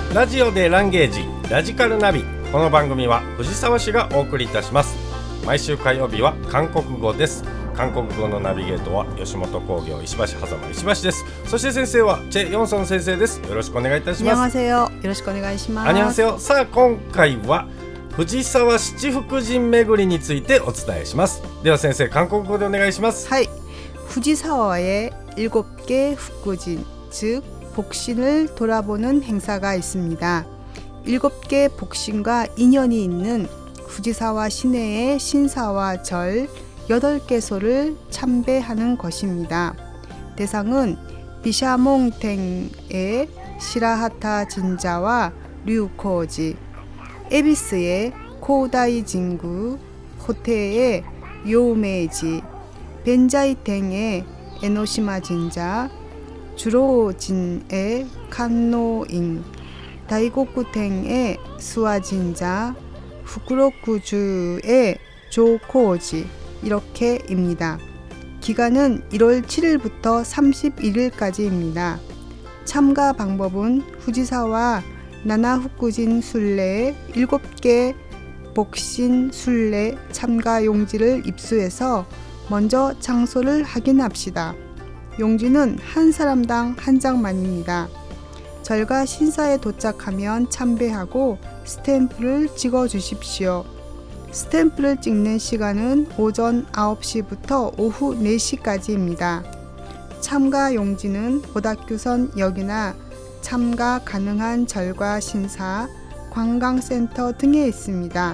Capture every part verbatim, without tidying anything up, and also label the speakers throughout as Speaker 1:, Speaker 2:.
Speaker 1: ラジオでランゲージラジカルナビ。この番組は藤沢市がお送りいたします。毎週火曜日は韓国語です。韓国語のナビゲートは吉本興業石橋狭間石橋です。そして先生はチェ・ヨンソン先生です。よろしくお願いいたします。
Speaker 2: 안녕하세요。よろしくお願いします。
Speaker 1: 안녕하세요。さあ今回は藤沢七福神巡りについてお伝えします。では先生、韓国語でお願いします。
Speaker 2: はい。후지사와의 일곱 개福神, 즉 복신을 돌아보는 행사가 있습니다. 일곱 개 복신과 인연이 있는 후지사와 시내의 신사와 절 여덟 개소를 참배하는 것입니다. 대상은 비샤몽탱의 시라하타 진자와 류코지, 에비스의 코다이 진구, 호테의 요메지, 벤자이탱의 에노시마 진자, 주로진의 칸노인, 다이고쿠탱의 수아 진자, 후쿠로쿠주의 조코지 이렇게입니다. 기간은 일월 칠일부터 삼십일일까지입니다. 참가 방법은 후지사와 나나후쿠진 순례 일곱 개 복신 순례 참가 용지를 입수해서 먼저 장소를 확인합시다. 용지는 한 사람당 한 장만입니다. 절과 신사에 도착하면 참배하고 스탬프를 찍어 주십시오. 스탬프를 찍는 시간은 오전 아홉 시부터 오후 네 시까지입니다. 참가 용지는 오다큐선 역이나 참가 가능한 절과 신사, 관광센터 등에 있습니다.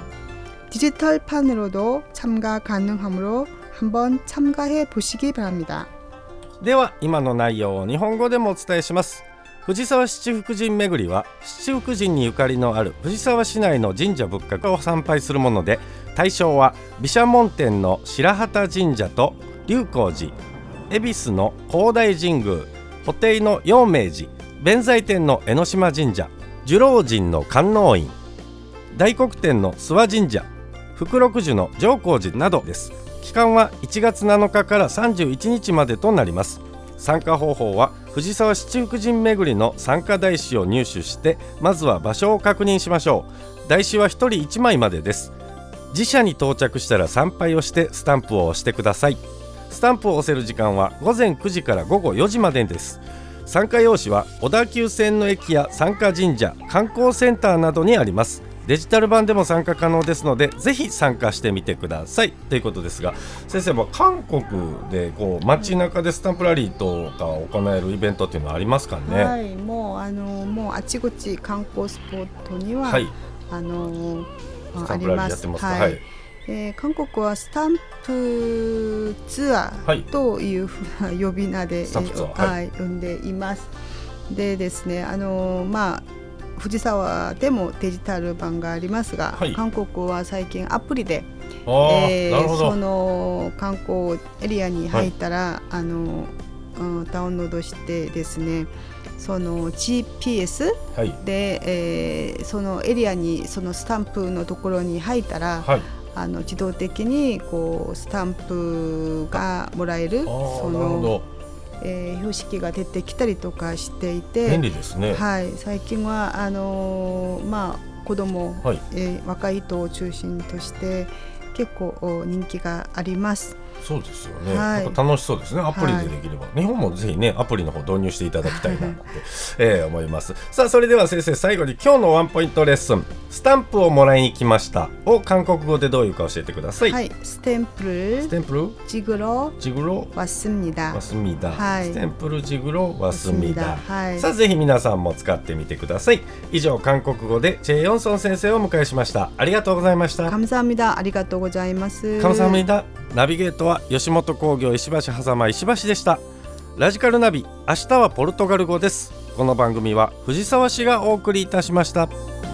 Speaker 2: 디지털판으로도 참가 가능하므로 한번 참가해 보시기 바랍니다.
Speaker 1: では今の内容を日本語でもお伝えします。藤沢七福神巡りは七福神にゆかりのある藤沢市内の神社仏閣を参拝するもので、対象は毘沙門天の白旗神社と龍光寺、恵比寿の高大神宮、布袋の陽明寺、弁財天の江ノ島神社、寿老神の観音院、大黒天の諏訪神社、福禄寿の上光寺などです。期間はいちがつなのかからさんじゅういちにちまでとなります。参加方法は藤沢七福神巡りの参加台紙を入手して、まずは場所を確認しましょう。台紙はひとりいちまいまでです。自社に到着したら参拝をしてスタンプを押してください。スタンプを押せる時間はごぜんくじからごごよじまでです。参加用紙は小田急線の駅や参加神社、観光センターなどにあります。デジタル版でも参加可能ですので、ぜひ参加してみてくださいということですが、先生も韓国でこう街中でスタンプラリーとか行えるイベントっていうのはありますかね。
Speaker 2: はい、もうあのもうあちこち観光スポットには、はい、あの
Speaker 1: スタンプラリーやってますか。はい、はい、
Speaker 2: えー、韓国はスタンプツアーというふうな呼び名で、はいはい、呼んでいます。でですね、あのまあ藤沢でもデジタル版がありますが、はい、韓国は最近アプリで、えー、その観光エリアに入ったら、はい、あのダウンロードしてですね、その ジーピーエス で、はい、えー、そのエリアにそのスタンプのところに入ったら、はい、あの自動的にこうスタンプがもらえる、そのえー、標識が出てきたりとかしていて、
Speaker 1: 便利ですね。
Speaker 2: はい、最近はあのー、まあ子供、はい、えー、若い人を中心として結構人気があります。
Speaker 1: そうですよね、はい、なんか楽しそうですね。アプリでできれば、はい、日本もぜひねアプリの方導入していただきたいなって、えー、思います。さあそれでは先生、最後に今日のワンポイントレッスン、スタンプをもらいに来ましたを韓国語でどういうか教えてください。
Speaker 2: はい、ステンプル
Speaker 1: ステンプル
Speaker 2: ジグロ
Speaker 1: ジグロ
Speaker 2: 왔습니다。
Speaker 1: 왔습니다。
Speaker 2: はい、
Speaker 1: ステンプルジグロ왔습니다。
Speaker 2: はい、
Speaker 1: さあぜひ皆さんも使ってみてください。以上、韓国語でチェ・ヨンソン先生をお迎えしました。ありがとうございました。
Speaker 2: 감사합니다。ありがとうございます。
Speaker 1: 감사합니다。ナビゲートは吉本興業石橋狭間石橋でした。ラジカルナビ、明日はポルトガル語です。この番組は藤沢市がお送りいたしました。